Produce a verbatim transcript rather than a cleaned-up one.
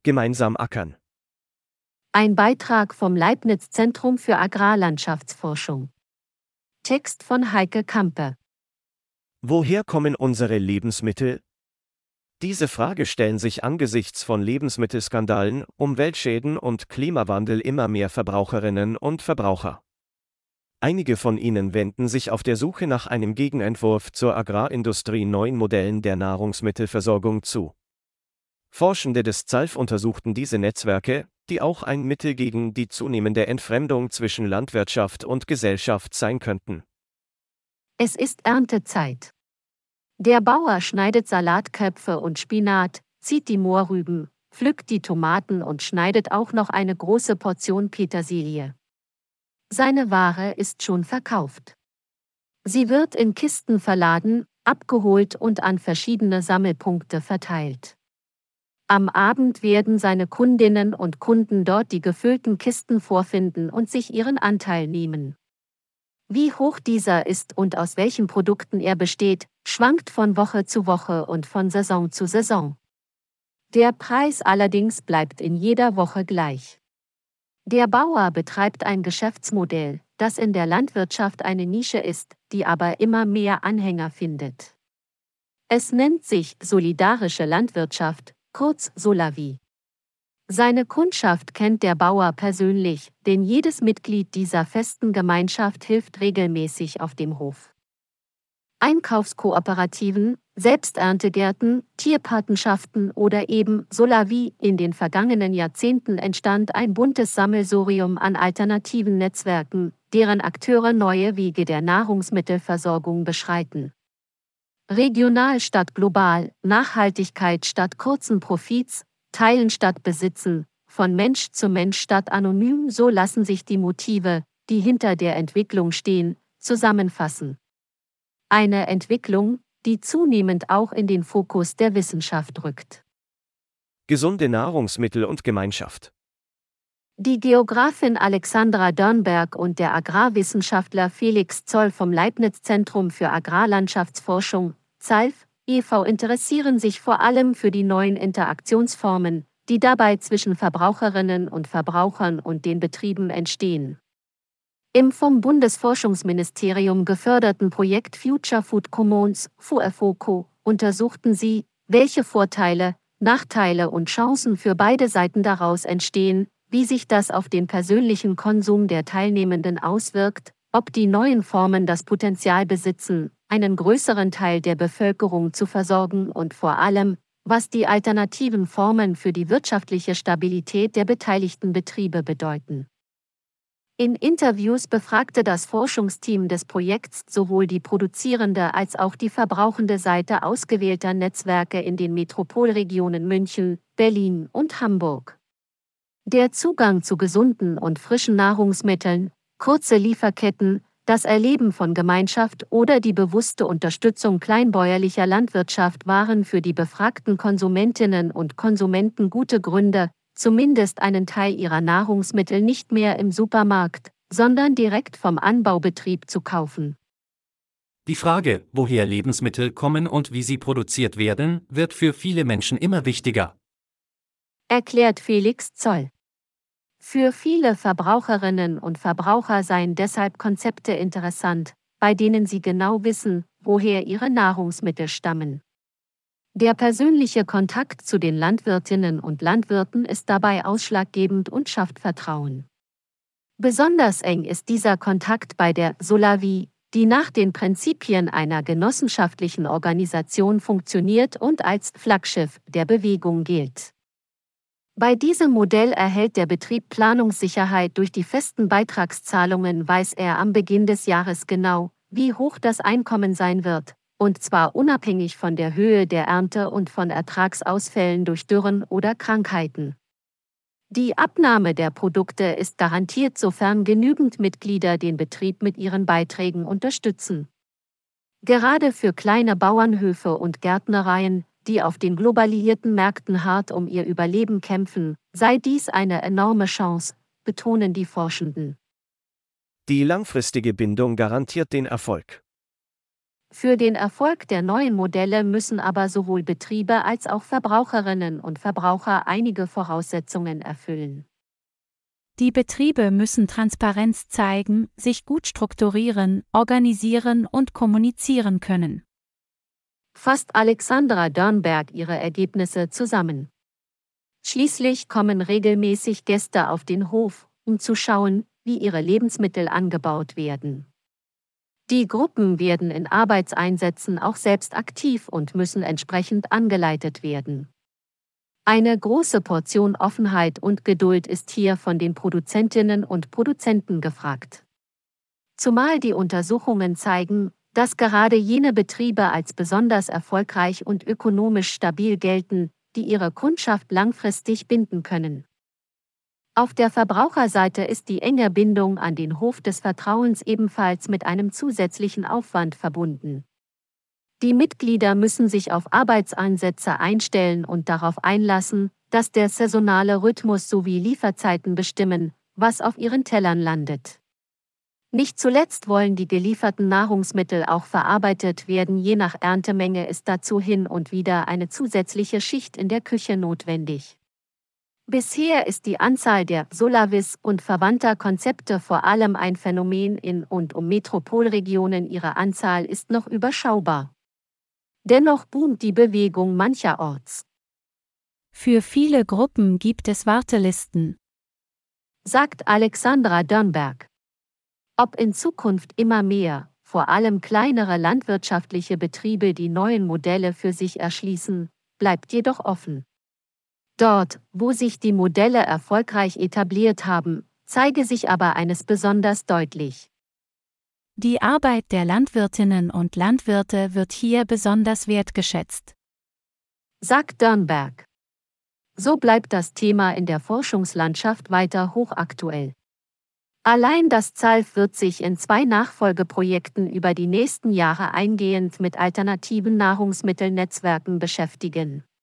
Gemeinsam ackern. Ein Beitrag vom Leibniz-Zentrum für Agrarlandschaftsforschung. Text von Heike Kampe. Woher kommen unsere Lebensmittel? Diese Frage stellen sich angesichts von Lebensmittelskandalen, Umweltschäden und Klimawandel immer mehr Verbraucherinnen und Verbraucher. Einige von ihnen wenden sich auf der Suche nach einem Gegenentwurf zur Agrarindustrie neuen Modellen der Nahrungsmittelversorgung zu. Forschende des Z A L F untersuchten diese Netzwerke, die auch ein Mittel gegen die zunehmende Entfremdung zwischen Landwirtschaft und Gesellschaft sein könnten. Es ist Erntezeit. Der Bauer schneidet Salatköpfe und Spinat, zieht die Mohrrüben, pflückt die Tomaten und schneidet auch noch eine große Portion Petersilie. Seine Ware ist schon verkauft. Sie wird in Kisten verladen, abgeholt und an verschiedene Sammelpunkte verteilt. Am Abend werden seine Kundinnen und Kunden dort die gefüllten Kisten vorfinden und sich ihren Anteil nehmen. Wie hoch dieser ist und aus welchen Produkten er besteht, schwankt von Woche zu Woche und von Saison zu Saison. Der Preis allerdings bleibt in jeder Woche gleich. Der Bauer betreibt ein Geschäftsmodell, das in der Landwirtschaft eine Nische ist, die aber immer mehr Anhänger findet. Es nennt sich solidarische Landwirtschaft, kurz Solavi. Seine Kundschaft kennt der Bauer persönlich, denn jedes Mitglied dieser festen Gemeinschaft hilft regelmäßig auf dem Hof. Einkaufskooperativen, Selbsterntegärten, Tierpatenschaften oder eben Solavi. In den vergangenen Jahrzehnten entstand ein buntes Sammelsurium an alternativen Netzwerken, deren Akteure neue Wege der Nahrungsmittelversorgung beschreiten. Regional statt global, Nachhaltigkeit statt kurzen Profits, Teilen statt Besitzen, von Mensch zu Mensch statt anonym, so lassen sich die Motive, die hinter der Entwicklung stehen, zusammenfassen. Eine Entwicklung, die zunehmend auch in den Fokus der Wissenschaft rückt. Gesunde Nahrungsmittel und Gemeinschaft. Die Geografin Alexandra Dörnberg und der Agrarwissenschaftler Felix Zoll vom Leibniz-Zentrum für Agrarlandschaftsforschung, Z A L F, e V interessieren sich vor allem für die neuen Interaktionsformen, die dabei zwischen Verbraucherinnen und Verbrauchern und den Betrieben entstehen. Im vom Bundesforschungsministerium geförderten Projekt Future Food Commons, FUEFOCO, untersuchten sie, welche Vorteile, Nachteile und Chancen für beide Seiten daraus entstehen, wie sich das auf den persönlichen Konsum der Teilnehmenden auswirkt, ob die neuen Formen das Potenzial besitzen, einen größeren Teil der Bevölkerung zu versorgen und vor allem, was die alternativen Formen für die wirtschaftliche Stabilität der beteiligten Betriebe bedeuten. In Interviews befragte das Forschungsteam des Projekts sowohl die produzierende als auch die verbrauchende Seite ausgewählter Netzwerke in den Metropolregionen München, Berlin und Hamburg. Der Zugang zu gesunden und frischen Nahrungsmitteln, kurze Lieferketten, das Erleben von Gemeinschaft oder die bewusste Unterstützung kleinbäuerlicher Landwirtschaft waren für die befragten Konsumentinnen und Konsumenten gute Gründe, zumindest einen Teil ihrer Nahrungsmittel nicht mehr im Supermarkt, sondern direkt vom Anbaubetrieb zu kaufen. Die Frage, woher Lebensmittel kommen und wie sie produziert werden, wird für viele Menschen immer wichtiger, erklärt Felix Zoll. Für viele Verbraucherinnen und Verbraucher seien deshalb Konzepte interessant, bei denen sie genau wissen, woher ihre Nahrungsmittel stammen. Der persönliche Kontakt zu den Landwirtinnen und Landwirten ist dabei ausschlaggebend und schafft Vertrauen. Besonders eng ist dieser Kontakt bei der Solavi, die nach den Prinzipien einer genossenschaftlichen Organisation funktioniert und als Flaggschiff der Bewegung gilt. Bei diesem Modell erhält der Betrieb Planungssicherheit durch die festen Beitragszahlungen, weiß er am Beginn des Jahres genau, wie hoch das Einkommen sein wird, und zwar unabhängig von der Höhe der Ernte und von Ertragsausfällen durch Dürren oder Krankheiten. Die Abnahme der Produkte ist garantiert, sofern genügend Mitglieder den Betrieb mit ihren Beiträgen unterstützen. Gerade für kleine Bauernhöfe und Gärtnereien, die auf den globalisierten Märkten hart um ihr Überleben kämpfen, sei dies eine enorme Chance, betonen die Forschenden. Die langfristige Bindung garantiert den Erfolg. Für den Erfolg der neuen Modelle müssen aber sowohl Betriebe als auch Verbraucherinnen und Verbraucher einige Voraussetzungen erfüllen. Die Betriebe müssen Transparenz zeigen, sich gut strukturieren, organisieren und kommunizieren können. Fasst Alexandra Dörnberg ihre Ergebnisse zusammen. Schließlich kommen regelmäßig Gäste auf den Hof, um zu schauen, wie ihre Lebensmittel angebaut werden. Die Gruppen werden in Arbeitseinsätzen auch selbst aktiv und müssen entsprechend angeleitet werden. Eine große Portion Offenheit und Geduld ist hier von den Produzentinnen und Produzenten gefragt. Zumal die Untersuchungen zeigen, dass gerade jene Betriebe als besonders erfolgreich und ökonomisch stabil gelten, die ihre Kundschaft langfristig binden können. Auf der Verbraucherseite ist die enge Bindung an den Hof des Vertrauens ebenfalls mit einem zusätzlichen Aufwand verbunden. Die Mitglieder müssen sich auf Arbeitseinsätze einstellen und darauf einlassen, dass der saisonale Rhythmus sowie Lieferzeiten bestimmen, was auf ihren Tellern landet. Nicht zuletzt wollen die gelieferten Nahrungsmittel auch verarbeitet werden, je nach Erntemenge ist dazu hin und wieder eine zusätzliche Schicht in der Küche notwendig. Bisher ist die Anzahl der Solavis und verwandter Konzepte vor allem ein Phänomen in und um Metropolregionen, ihre Anzahl ist noch überschaubar. Dennoch boomt die Bewegung mancherorts. Für viele Gruppen gibt es Wartelisten, sagt Alexandra Dörnberg. Ob in Zukunft immer mehr, vor allem kleinere landwirtschaftliche Betriebe die neuen Modelle für sich erschließen, bleibt jedoch offen. Dort, wo sich die Modelle erfolgreich etabliert haben, zeige sich aber eines besonders deutlich. Die Arbeit der Landwirtinnen und Landwirte wird hier besonders wertgeschätzt, sagt Dörnberg. So bleibt das Thema in der Forschungslandschaft weiter hochaktuell. Allein das Z A L F wird sich in zwei Nachfolgeprojekten über die nächsten Jahre eingehend mit alternativen Nahrungsmittelnetzwerken beschäftigen.